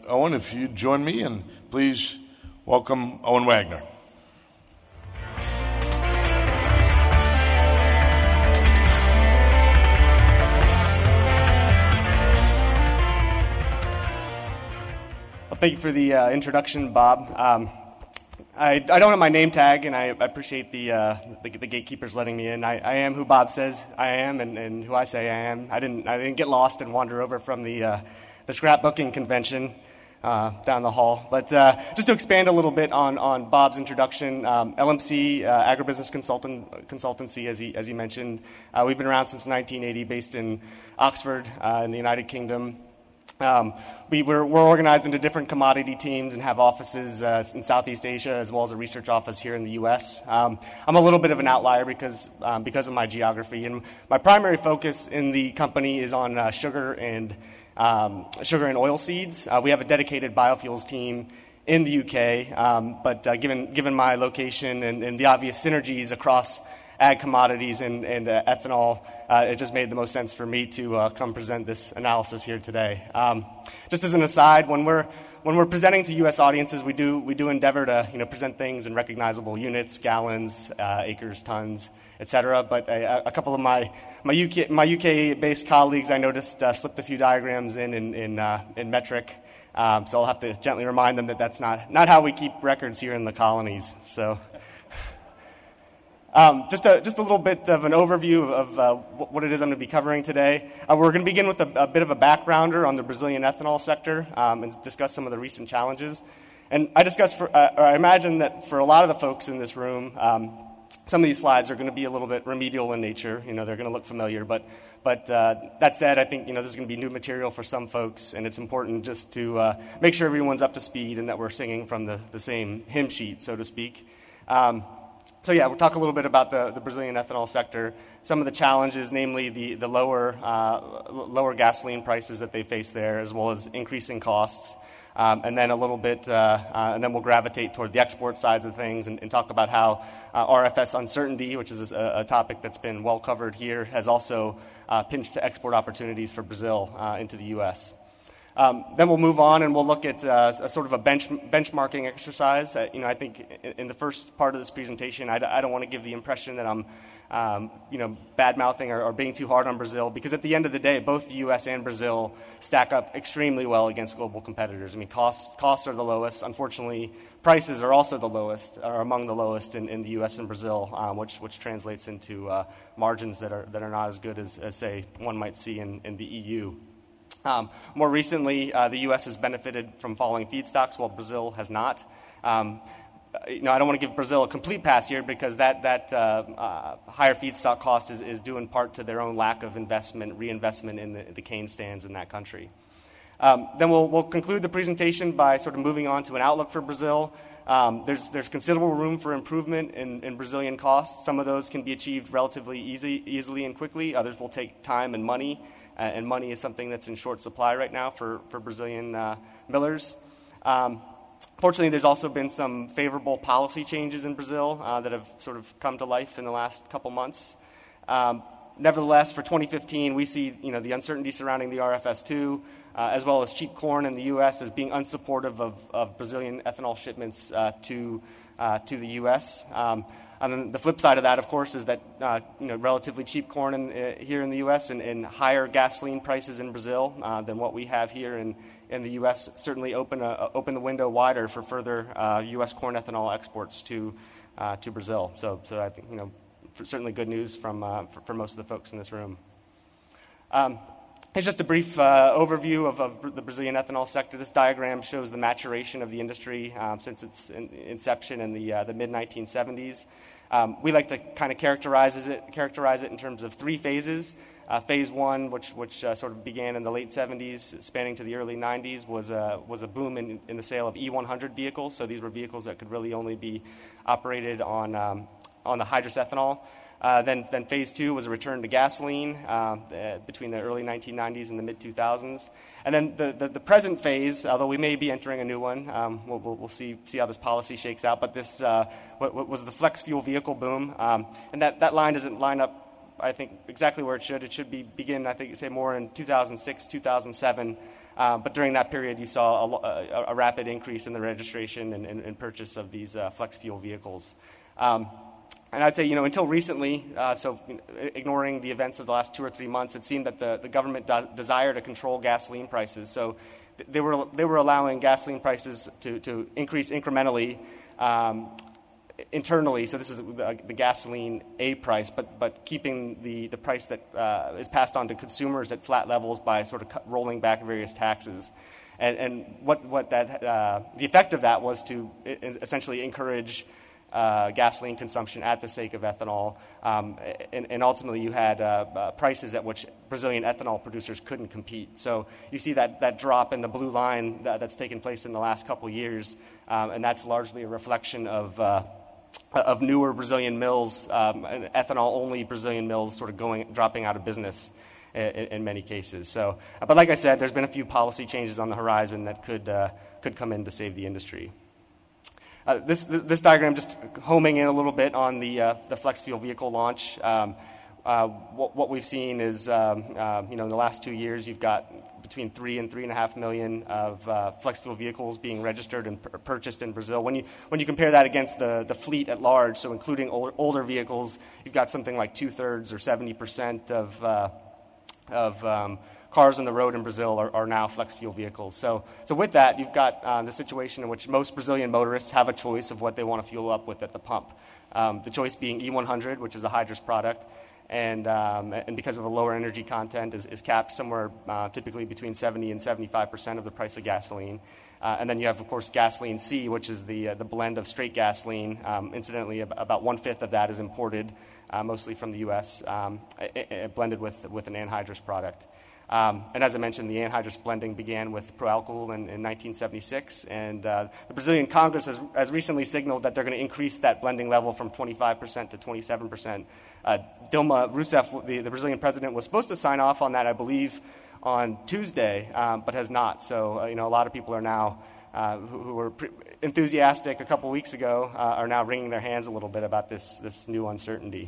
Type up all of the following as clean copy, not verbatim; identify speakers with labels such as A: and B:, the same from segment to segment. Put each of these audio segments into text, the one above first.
A: Owen, if you'd join me, and please welcome Owen Wagner.
B: Well, thank you for the introduction, Bob. I don't have my name tag, and I appreciate the gatekeepers letting me in. I am who Bob says I am, and who I say I am. I didn't get lost and wander over from the scrapbooking convention down the hall. But just to expand a little bit on Bob's introduction, LMC Agribusiness Consultancy, as he mentioned, we've been around since 1980, based in Oxford in the United Kingdom. We're organized into different commodity teams and have offices in Southeast Asia as well as a research office here in the U.S. I'm a little bit of an outlier because of my geography, and my primary focus in the company is on sugar and oil seeds. We have a dedicated biofuels team in the UK, but given my location and the obvious synergies across ag commodities and ethanol, it just made the most sense for me to come present this analysis here today. Just as an aside, when we're presenting to U.S. audiences, we do endeavor to present things in recognizable units, gallons, acres, tons, etc. But a couple of my UK-based colleagues, I noticed, slipped a few diagrams in metric. So I'll have to gently remind them that that's not how we keep records here in the colonies. So. Just a little bit of an overview of what it is I'm going to be covering today. We're going to begin with a bit of a backgrounder on the Brazilian ethanol sector and discuss some of the recent challenges. And I imagine that for a lot of the folks in this room, some of these slides are going to be a little bit remedial in nature. They're going to look familiar, but that said, I think this is going to be new material for some folks, and it's important just to make sure everyone's up to speed and that we're singing from the same hymn sheet, so to speak. So yeah, we'll talk a little bit about the Brazilian ethanol sector, some of the challenges, namely the lower gasoline prices that they face there, as well as increasing costs, and then a little bit, and then we'll gravitate toward the export sides of things and talk about how RFS uncertainty, which is a topic that's been well covered here, has also pinched export opportunities for Brazil into the U.S. Then we'll move on and we'll look at a sort of a benchmarking exercise. I think in the first part of this presentation, I don't want to give the impression that I'm, bad-mouthing or being too hard on Brazil, because at the end of the day, both the U.S. and Brazil stack up extremely well against global competitors. I mean, costs are the lowest. Unfortunately, prices are also the lowest, or among the lowest in the U.S. and Brazil, which translates into margins that are not as good as say, one might see in the EU. More recently, the U.S. has benefited from falling feedstocks, while Brazil has not. I don't want to give Brazil a complete pass here, because that higher feedstock cost is due in part to their own lack of reinvestment in the cane stands in that country. Then we'll conclude the presentation by sort of moving on to an outlook for Brazil. There's considerable room for improvement in Brazilian costs. Some of those can be achieved relatively easily and quickly. Others will take time and money. And money is something that's in short supply right now for Brazilian millers. Fortunately, there's also been some favorable policy changes in Brazil that have sort of come to life in the last couple months. Nevertheless, for 2015, we see the uncertainty surrounding the RFS2, as well as cheap corn in the U.S. as being unsupportive of Brazilian ethanol shipments to the U.S. And then the flip side of that, of course, is that relatively cheap corn here in the U.S. and higher gasoline prices in Brazil than what we have here in the U.S. certainly open the window wider for further U.S. corn ethanol exports to Brazil. So I think certainly good news for most of the folks in this room. Here's just a brief overview of the Brazilian ethanol sector. This diagram shows the maturation of the industry since its inception in the mid-1970s. We like to kind of characterize it in terms of three phases. Phase one, which sort of began in the late 70s, spanning to the early 90s, was a boom in the sale of E100 vehicles. So these were vehicles that could really only be operated on the hydrous ethanol. Then phase two was a return to gasoline between the early 1990s and the mid-2000s. And then the present phase, although we may be entering a new one, we'll see how this policy shakes out, but this what was the flex fuel vehicle boom. And that line doesn't line up, I think, exactly where it should. It should begin, I think, say more in 2006, 2007, But during that period, you saw a rapid increase in the registration and purchase of these flex fuel vehicles. And I'd say, until recently, ignoring the events of the last 2 or 3 months, it seemed that the government desired to control gasoline prices. So they were allowing gasoline prices to increase incrementally internally. So this is the gasoline A price, but keeping the price that is passed on to consumers at flat levels by sort of rolling back various taxes. And what that the effect of that was to essentially encourage gasoline consumption at the sake of ethanol, and ultimately you had prices at which Brazilian ethanol producers couldn't compete. So you see that drop in the blue line that's taken place in the last couple years, and that's largely a reflection of newer Brazilian mills, ethanol-only Brazilian mills, sort of dropping out of business in many cases. So, but like I said, there's been a few policy changes on the horizon that could come in to save the industry. This diagram just homing in a little bit on the flex fuel vehicle launch. What we've seen is, in the last 2 years, you've got between 3 and 3.5 million of flex fuel vehicles being registered and purchased in Brazil. When you compare that against the fleet at large, so including older vehicles, you've got something like 2/3 or 70% of cars on the road in Brazil are now flex fuel vehicles. So with that, you've got the situation in which most Brazilian motorists have a choice of what they want to fuel up with at the pump. The choice being E100, which is a hydrous product, and because of a lower energy content is capped somewhere typically between 70 and 75% of the price of gasoline. And then you have, of course, gasoline C, which is the blend of straight gasoline. Incidentally, about 1/5 of that is imported, mostly from the U.S., blended with an anhydrous product. And as I mentioned, the anhydrous blending began with Proalcool in 1976, and the Brazilian Congress has recently signaled that they're going to increase that blending level from 25% to 27%. Dilma Rousseff, the Brazilian president, was supposed to sign off on that, I believe, on Tuesday, but has not. So, a lot of people are now, who were enthusiastic a couple weeks ago, are now wringing their hands a little bit about this new uncertainty.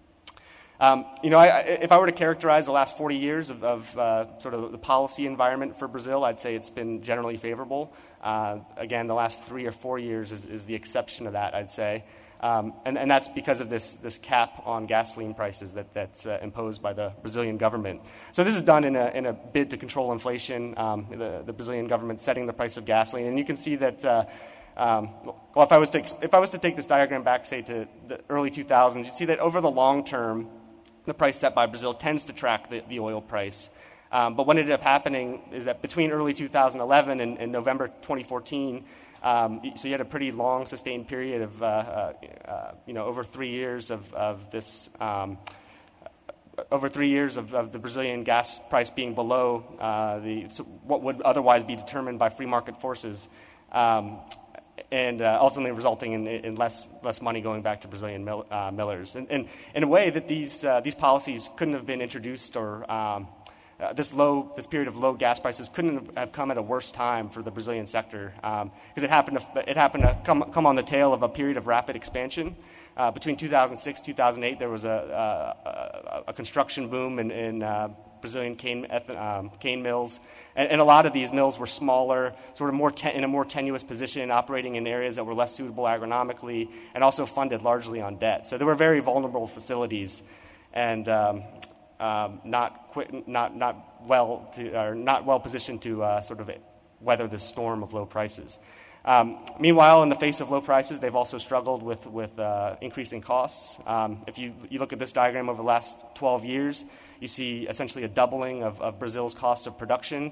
B: If I were to characterize the last 40 years of sort of the policy environment for Brazil, I'd say it's been generally favorable. Again, the last 3 or 4 years is the exception to that, I'd say. And that's because of this cap on gasoline prices that's imposed by the Brazilian government. So this is done in a bid to control inflation, the Brazilian government setting the price of gasoline. And you can see that, if I was to take this diagram back, say, to the early 2000s, you'd see that over the long term, the price set by Brazil tends to track the oil price. But what ended up happening is that between early 2011 and November 2014, so you had a pretty long, sustained period of, over 3 years of this, over 3 years of the Brazilian gas price being below what would otherwise be determined by free market forces, and ultimately resulting in less money going back to Brazilian millers. And in a way that these policies couldn't have been introduced, or this period of low gas prices couldn't have come at a worse time for the Brazilian sector, because it happened to come on the tail of a period of rapid expansion. Between 2006 2008, there was a construction boom in Brazilian cane mills, and a lot of these mills were smaller, sort of in a more tenuous position, operating in areas that were less suitable agronomically, and also funded largely on debt. So they were very vulnerable facilities, and not well positioned to sort of weather this storm of low prices. Meanwhile, in the face of low prices, they've also struggled with increasing costs. If you look at this diagram over the last 12 years, you see essentially a doubling of Brazil's cost of production.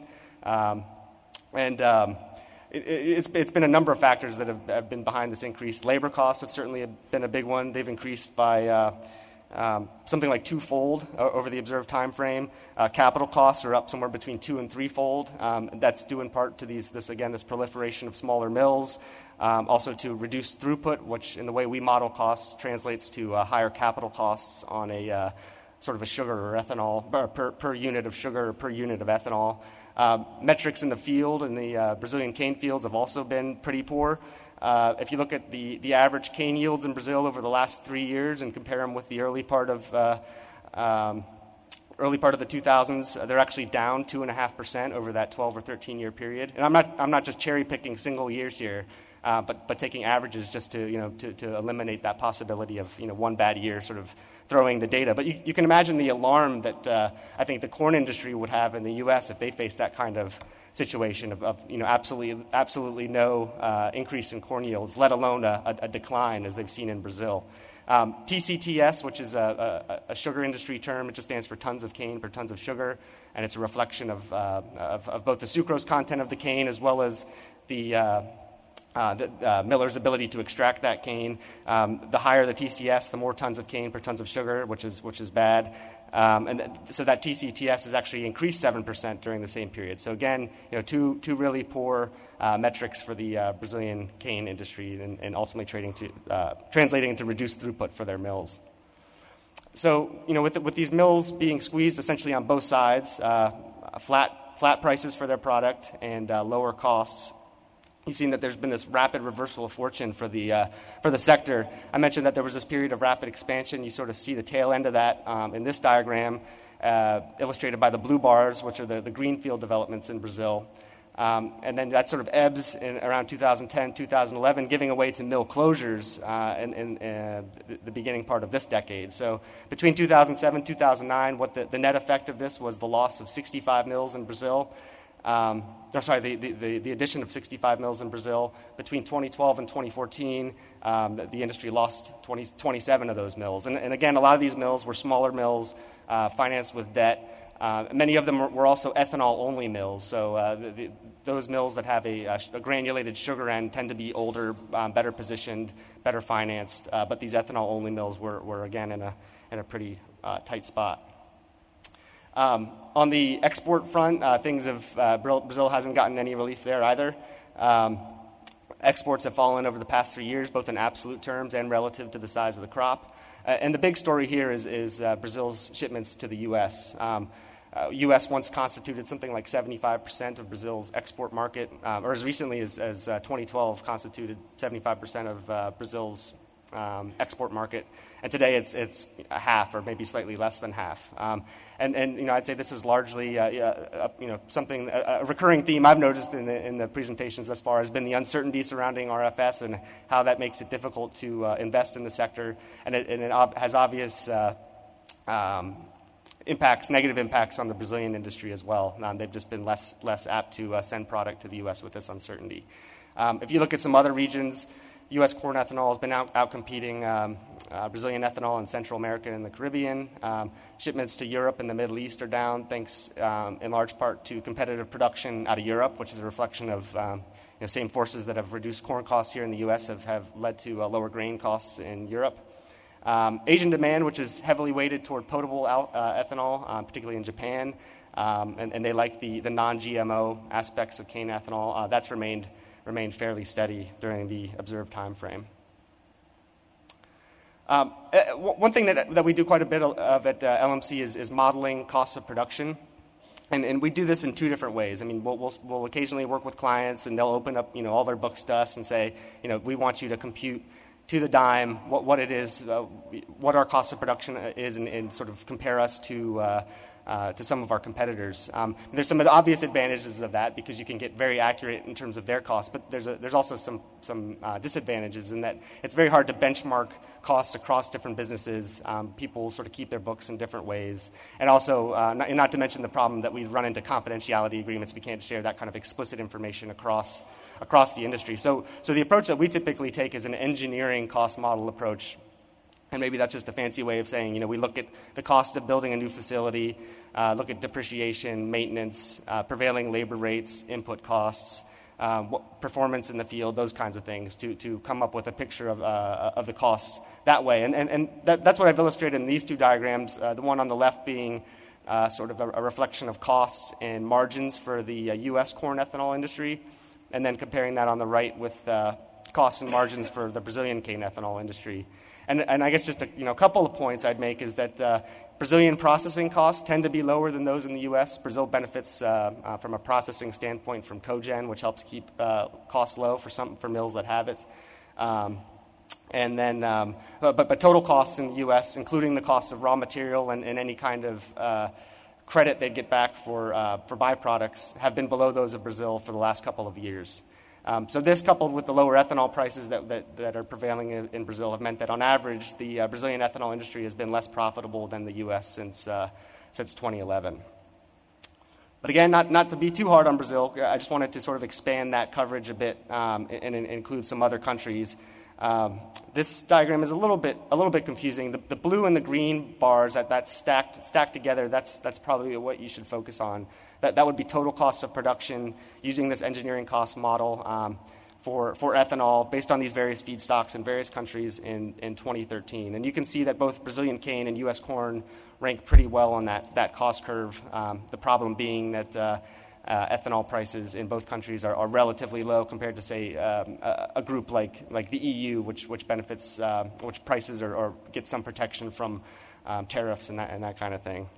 B: It's been a number of factors that have been behind this increase. Labor costs have certainly been a big one. They've increased by something like twofold over the observed time frame. Capital costs are up somewhere between 2 and 3-fold. That's due in part to this proliferation of smaller mills, also to reduced throughput, which in the way we model costs translates to higher capital costs on a sort of a sugar or ethanol, per unit of sugar or per unit of ethanol. Metrics in the field and the Brazilian cane fields have also been pretty poor. If you look at the average cane yields in Brazil over the last 3 years and compare them with the early part of early part of the 2000s, they're actually down 2.5% over that 12 or 13-year period. And I'm not just cherry picking single years here, but taking averages just to eliminate that possibility of one bad year sort of throwing the data. But you can imagine the alarm that I think the corn industry would have in the U.S. if they faced that kind of situation of absolutely no increase in corn yields, let alone a decline as they've seen in Brazil. TCTS, which is a sugar industry term, it just stands for tons of cane per tons of sugar, and it's a reflection of both the sucrose content of the cane as well as the miller's ability to extract that cane. The higher the TCS, the more tons of cane per tons of sugar, which is bad. So that TCTS has actually increased 7% during the same period. So again, two really poor metrics for the Brazilian cane industry, and ultimately translating into reduced throughput for their mills. So with these mills being squeezed essentially on both sides, flat prices for their product and lower costs, you've seen that there's been this rapid reversal of fortune for the sector. I mentioned that there was this period of rapid expansion. You sort of see the tail end of that in this diagram, illustrated by the blue bars, which are the greenfield developments in Brazil. And then that sort of ebbs in around 2010, 2011, giving away to mill closures in the beginning part of this decade. So between 2007 and 2009, what the net effect of this was the loss of 65 mills in Brazil. The addition of 65 mills in Brazil. Between 2012 and 2014, the industry lost 27 of those mills. And again, a lot of these mills were smaller mills financed with debt. Many of them were also ethanol-only mills. So those mills that have a granulated sugar end tend to be older, better positioned, better financed. But these ethanol-only mills were again in a pretty tight spot. On the export front, Brazil hasn't gotten any relief there either. Exports have fallen over the past 3 years, both in absolute terms and relative to the size of the crop. And the big story here is Brazil's shipments to the U.S. U.S. once constituted something like 75% of Brazil's export market, or as recently as 2012 constituted 75% of Brazil's export market, and today it's a half or maybe slightly less than half. And I'd say this is largely something a recurring theme I've noticed in the presentations thus far has been the uncertainty surrounding RFS and how that makes it difficult to invest in the sector, and it has obvious negative impacts on the Brazilian industry as well. They've just been less apt to send product to the U.S. with this uncertainty. If you look at some other regions, U.S. corn ethanol has been outcompeting Brazilian ethanol in Central America and the Caribbean. Shipments to Europe and the Middle East are down thanks in large part to competitive production out of Europe, which is a reflection of same forces that have reduced corn costs here in the U.S. have led to lower grain costs in Europe. Asian demand, which is heavily weighted toward potable ethanol, particularly in Japan, and they like the non-GMO aspects of cane ethanol, that's remained fairly steady during the observed time frame. One thing that we do quite a bit of at LMC is modeling costs of production, and we do this in two different ways. I mean, we'll occasionally work with clients, and they'll open up all their books to us and say, we want you to compute to the dime what it is, what our cost of production is, and sort of compare us to some of our competitors. There's some obvious advantages of that because you can get very accurate in terms of their costs, but there's also some disadvantages in that it's very hard to benchmark costs across different businesses. People sort of keep their books in different ways. And also, not to mention the problem that we run into confidentiality agreements. We can't share that kind of explicit information across the industry. So the approach that we typically take is an engineering cost model approach. And maybe that's just a fancy way of saying, we look at the cost of building a new facility, look at depreciation, maintenance, prevailing labor rates, input costs, performance in the field, those kinds of things to come up with a picture of the costs that way. And that's what I've illustrated in these two diagrams, the one on the left being sort of a reflection of costs and margins for the U.S. corn ethanol industry, and then comparing that on the right with costs and margins for the Brazilian cane ethanol industry. And I guess just a couple of points I'd make is that Brazilian processing costs tend to be lower than those in the U.S. Brazil benefits from a processing standpoint from cogen, which helps keep costs low for mills that have it. And then, but total costs in the U.S., including the cost of raw material and any kind of credit they'd get back for byproducts, have been below those of Brazil for the last couple of years. So this, coupled with the lower ethanol prices that are prevailing in Brazil, have meant that on average, the Brazilian ethanol industry has been less profitable than the U.S. since 2011. But again, not to be too hard on Brazil, I just wanted to sort of expand that coverage a bit and include some other countries. This diagram is a little bit confusing. The blue and the green bars that's stacked together, that's probably what you should focus on. That would be total costs of production using this engineering cost model for ethanol based on these various feedstocks in various countries in 2013. And you can see that both Brazilian cane and U.S. corn rank pretty well on that cost curve. The problem being that ethanol prices in both countries are relatively low compared to, say, a group like the EU, which benefits, which prices or gets some protection from tariffs and that kind of thing.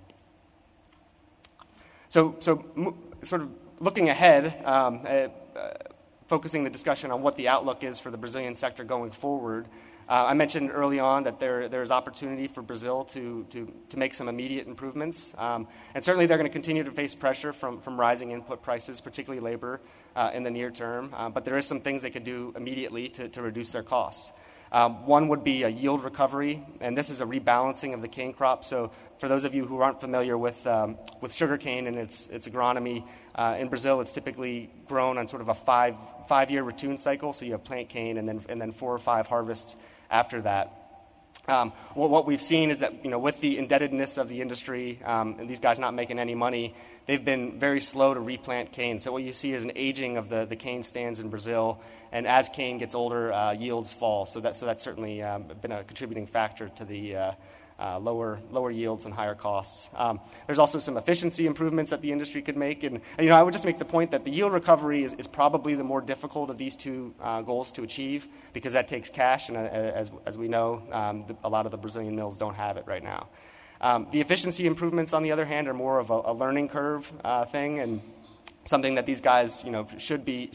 B: So sort of looking ahead, focusing the discussion on what the outlook is for the Brazilian sector going forward. I mentioned early on that there's opportunity for Brazil to make some immediate improvements. And certainly they're going to continue to face pressure from rising input prices, particularly labor, in the near term. But there is some things they could do immediately to reduce their costs. One would be a yield recovery, and this is a rebalancing of the cane crop. So for those of you who aren't familiar with sugarcane and its agronomy, in Brazil it's typically grown on sort of a five-year ratoon cycle. So you have plant cane and then 4 or 5 harvests after that. What we've seen is that, with the indebtedness of the industry and these guys not making any money, they've been very slow to replant cane. So what you see is an aging of the cane stands in Brazil, and as cane gets older, yields fall. So that's certainly been a contributing factor to the lower yields and higher costs. There's also some efficiency improvements that the industry could make. And I would just make the point that the yield recovery is probably the more difficult of these two goals to achieve, because that takes cash, and as we know, a lot of the Brazilian mills don't have it right now. The efficiency improvements, on the other hand, are more of a learning curve thing, and something that these guys should be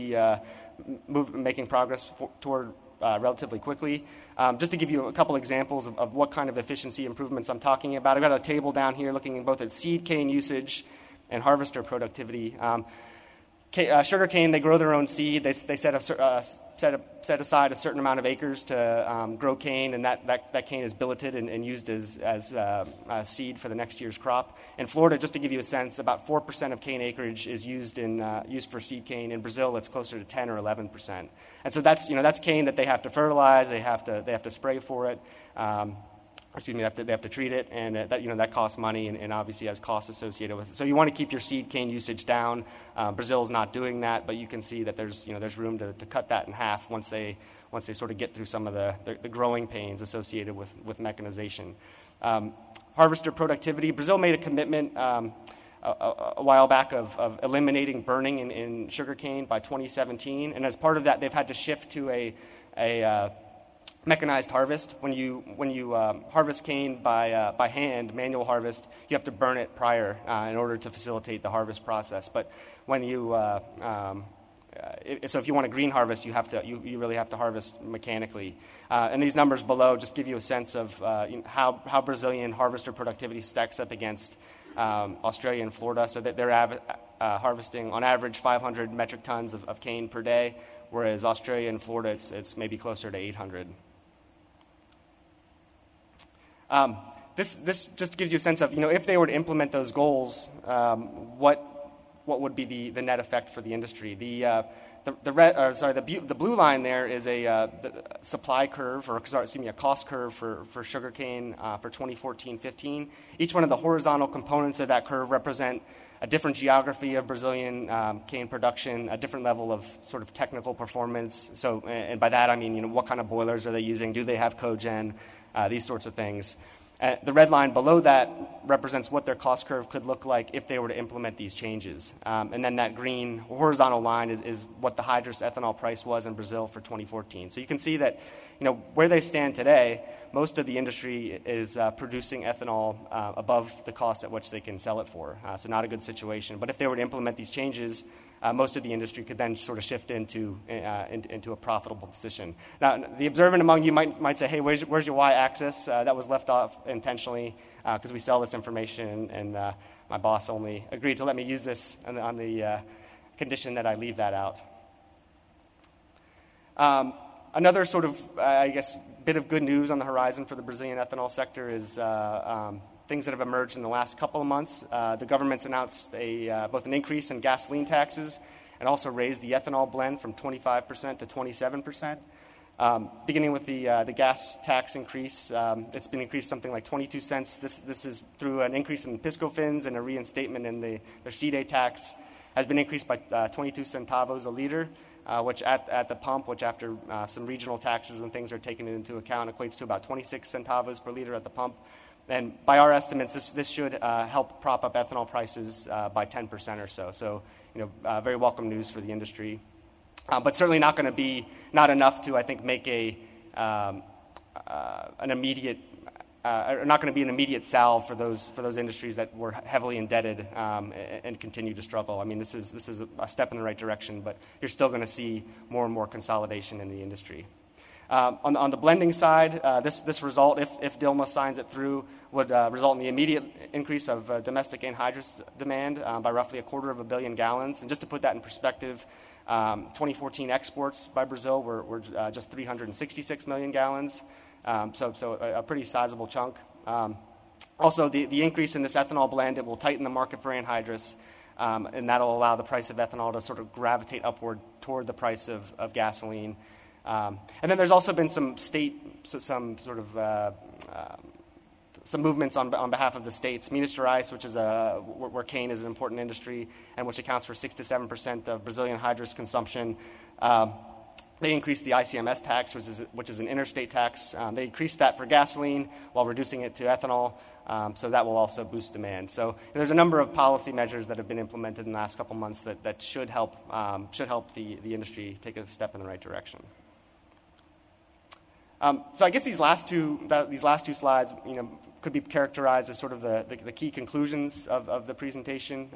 B: making progress toward relatively quickly. Just to give you a couple examples of what kind of efficiency improvements I'm talking about, I've got a table down here looking both at seed cane usage and harvester productivity. Sugar cane, they grow their own seed. They set aside a certain amount of acres to grow cane, and that cane is billeted and used as seed for the next year's crop. In Florida, just to give you a sense, about 4% of cane acreage is used for seed cane. In Brazil, it's closer to 10 or 11%. And so that's cane that they have to fertilize. They have to spray for it. They have to treat it, and that costs money and obviously has costs associated with it. So you want to keep your seed cane usage down. Brazil's not doing that, but you can see that there's room to cut that in half once they sort of get through some of the growing pains associated with mechanization. Harvester productivity. Brazil made a commitment a while back of eliminating burning in sugarcane by 2017, and as part of that, they've had to shift to a mechanized harvest. When you harvest cane by hand, manual harvest, you have to burn it prior in order to facilitate the harvest process. But when so if you want a green harvest, you really have to harvest mechanically. And these numbers below just give you a sense of how Brazilian harvester productivity stacks up against Australia and Florida. So that they're harvesting on average 500 metric tons of cane per day, whereas Australia and Florida it's maybe closer to 800. This just gives you a sense of, if they were to implement those goals, what would be the net effect for the industry? The blue line there is the supply curve, a cost curve for sugarcane for 2014-15. Each one of the horizontal components of that curve represent a different geography of Brazilian cane production, a different level of sort of technical performance. So, and by that I mean, what kind of boilers are they using? Do they have cogen? These sorts of things. The red line below that represents what their cost curve could look like if they were to implement these changes. And then that green horizontal line is what the hydrous ethanol price was in Brazil for 2014. So you can see that, where they stand today, most of the industry is producing ethanol above the cost at which they can sell it for. So not a good situation. But if they were to implement these changes, most of the industry could then sort of shift into a profitable position. Now, the observant among you might say, hey, where's your y-axis? That was left off intentionally because we sell this information, and my boss only agreed to let me use this on the condition that I leave that out. Another sort of, bit of good news on the horizon for the Brazilian ethanol sector is things that have emerged in the last couple of months. The government's announced both an increase in gasoline taxes and also raised the ethanol blend from 25% to 27%. Beginning with the gas tax increase, it's been increased something like 22 cents. This is through an increase in PIS/COFINS and a reinstatement in their CDE tax has been increased by 22 centavos a liter, which at the pump, which after some regional taxes and things are taken into account, equates to about 26 centavos per liter at the pump. And by our estimates, this should help prop up ethanol prices by 10% or so. So, very welcome news for the industry. But certainly not going to be not enough to, I think, make an immediate, not going to be an immediate salve for those industries that were heavily indebted and continue to struggle. I mean, this is a step in the right direction, but you're still going to see more and more consolidation in the industry. On the blending side, this result, if Dilma signs it through, would result in the immediate increase of domestic anhydrous demand by roughly 250 million gallons. And just to put that in perspective, 2014 exports by Brazil were just 366 million gallons, so a pretty sizable chunk. Also, the increase in this ethanol blend, it will tighten the market for anhydrous, and that'll allow the price of ethanol to sort of gravitate upward toward the price of gasoline. And then there's also been some movements on behalf of the states. Minas Gerais, which is where cane is an important industry and which accounts for 6 to 7% of Brazilian hydrous consumption. They increased the ICMS tax, which is an interstate tax. They increased that for gasoline while reducing it to ethanol, so that will also boost demand. So there's a number of policy measures that have been implemented in the last couple months that should help the industry take a step in the right direction. So I guess these last two slides, could be characterized as sort of the key conclusions of the presentation.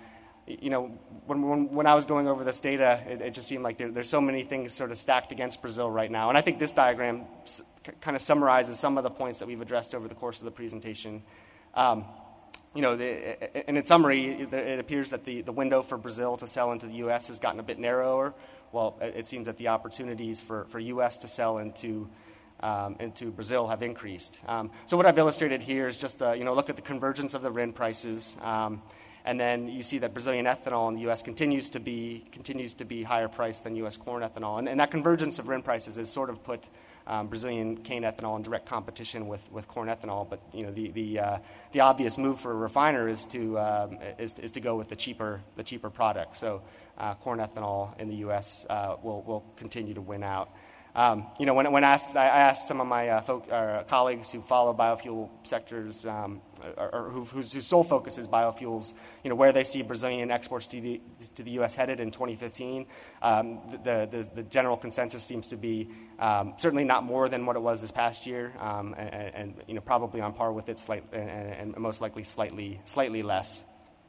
B: When I was going over this data, it just seemed like there's so many things sort of stacked against Brazil right now. And I think this diagram kind of summarizes some of the points that we've addressed over the course of the presentation. And in summary, it appears that the window for Brazil to sell into the U.S. has gotten a bit narrower. Well, it seems that the opportunities for U.S. to sell into Brazil have increased. So what I've illustrated here is just look at the convergence of the RIN prices, and then you see that Brazilian ethanol in the U.S. continues to be higher priced than U.S. corn ethanol, and that convergence of RIN prices has sort of put Brazilian cane ethanol in direct competition with corn ethanol. But the obvious move for a refiner is to go with the cheaper product. So corn ethanol in the U.S. will continue to win out. When I asked some of my colleagues who follow biofuel sectors, or whose sole focus is biofuels, where they see Brazilian exports to the U.S. headed in 2015, the general consensus seems to be certainly not more than what it was this past year, and probably on par with it, and most likely slightly less.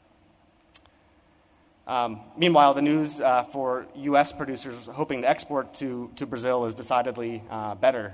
B: Meanwhile, the news for U.S. producers hoping to export to Brazil is decidedly better.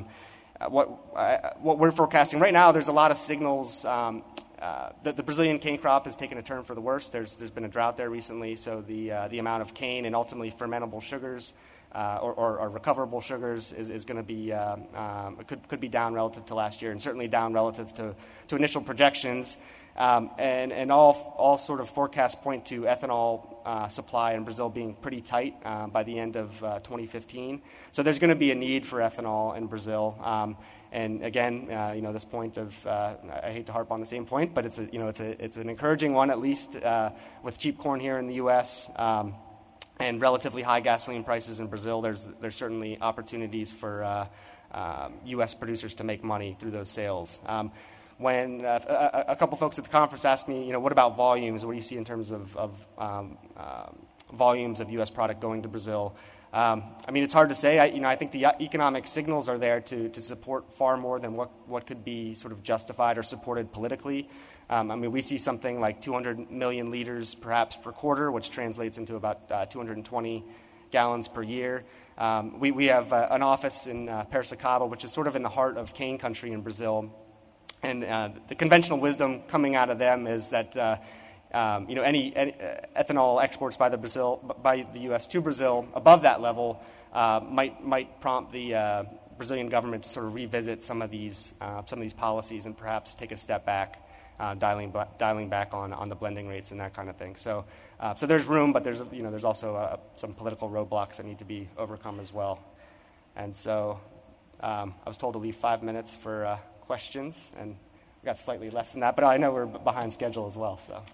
B: What we're forecasting right now, there's a lot of signals that the Brazilian cane crop has taken a turn for the worse. There's been a drought there recently, so the amount of cane and ultimately fermentable sugars or recoverable sugars is going to be could be down relative to last year, and certainly down relative to initial projections. And all sort of forecasts point to ethanol supply in Brazil being pretty tight by the end of 2015. So there's going to be a need for ethanol in Brazil. And again, this point of I hate to harp on the same point, but it's an encouraging one, at least with cheap corn here in the U.S. And relatively high gasoline prices in Brazil. There's certainly opportunities for U.S. producers to make money through those sales. When a couple folks at the conference asked me, what about volumes? What do you see in terms of volumes of U.S. product going to Brazil? It's hard to say. I think the economic signals are there to support far more than what could be sort of justified or supported politically. We see something like 200 million liters perhaps per quarter, which translates into about 220 gallons per year. We have an office in Piracicaba, which is sort of in the heart of cane country in Brazil. And the conventional wisdom coming out of them is that any ethanol exports by the U.S. to Brazil above that level might prompt the Brazilian government to sort of revisit some of these policies and perhaps take a step back, dialing back on the blending rates and that kind of thing. So there's room, but there's also some political roadblocks that need to be overcome as well. And so I was told to leave 5 minutes for questions, and we got slightly less than that, but I know we're behind schedule as well. So.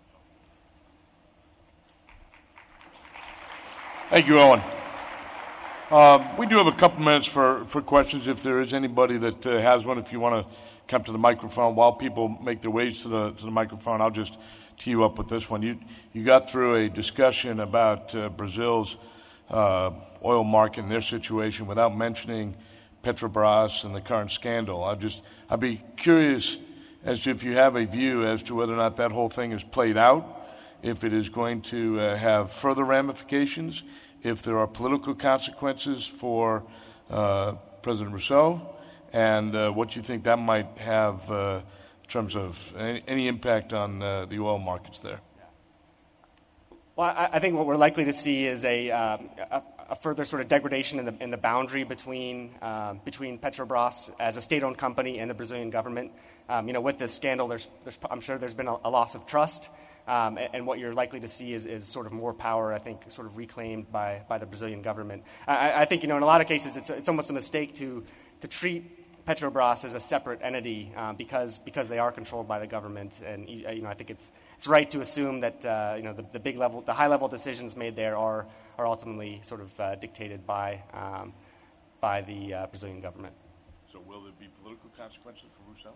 A: Thank you, Owen. We do have a couple minutes for questions if there is anybody that has one. If you want to come to the microphone while people make their ways to the microphone, I'll just tee you up with this one. You got through a discussion about Brazil's oil market and their situation without mentioning Petrobras and the current scandal. I'd be curious as to if you have a view as to whether or not that whole thing is played out, if it is going to have further ramifications, if there are political consequences for President Rousseff, and what you think that might have in terms of any impact on the oil markets there.
B: Well, I think what we're likely to see is a further sort of degradation in the boundary between Petrobras as a state-owned company and the Brazilian government. With this scandal, I'm sure there's been a loss of trust. And what you're likely to see is sort of more power, I think, sort of reclaimed by the Brazilian government. I think, in a lot of cases, it's almost a mistake to treat Petrobras as a separate entity because they are controlled by the government. And, I think it's right to assume that, the high-level decisions made there are ultimately sort of dictated by the Brazilian government.
A: So will there be political consequences for Rousseff?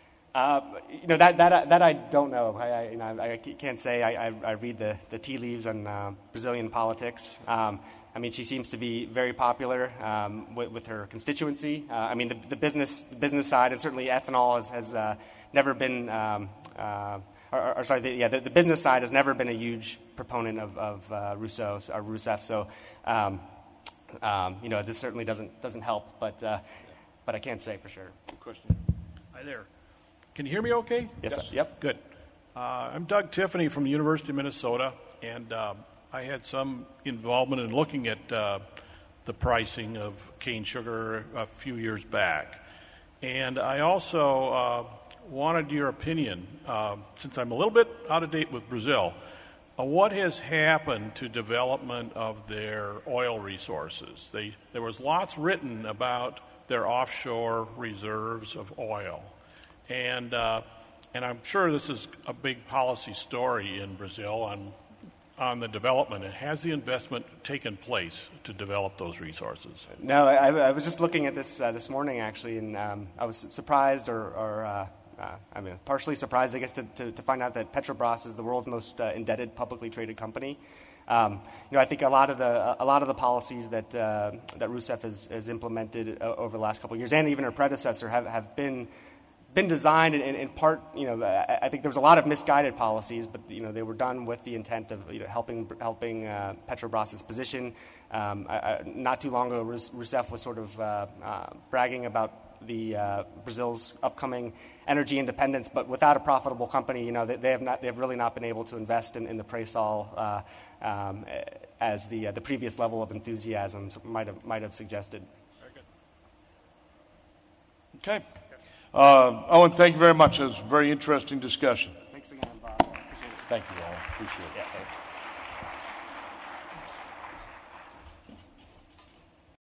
B: That I don't know. I can't say. I read the tea leaves on Brazilian politics. She seems to be very popular with her constituency. The business side, and certainly ethanol has never been. The business side has never been a huge proponent of Rousseff. So, this certainly doesn't help. But I can't say for sure.
A: Good question.
C: Hi there. Can you hear me okay?
B: Yes. Yep.
C: Good. I'm Doug Tiffany from the University of Minnesota, and I had some involvement in looking at the pricing of cane sugar a few years back. And I also wanted your opinion, since I'm a little bit out of date with Brazil, what has happened to development of their oil resources? There was lots written about their offshore reserves of oil. And I'm sure this is a big policy story in Brazil on the development. And has the investment taken place to develop those resources?
B: No, I was just looking at this morning, actually, and I was surprised partially surprised, I guess, to find out that Petrobras is the world's most indebted publicly traded company. I think a lot of the policies that Rousseff has implemented over the last couple of years, and even her predecessor, have been designed in part. I think there was a lot of misguided policies, but they were done with the intent of helping Petrobras's position. Not too long ago, Rousseff was sort of bragging about Brazil's upcoming energy independence, but without a profitable company, they have really not been able to invest in the pre-sal as the previous level of enthusiasm might have suggested.
C: Very good.
A: Okay. Owen, thank you very much. It was a very interesting discussion.
B: Thanks again, Bob. Appreciate it.
A: Thank you, Owen. Appreciate it.
B: Yeah, thanks.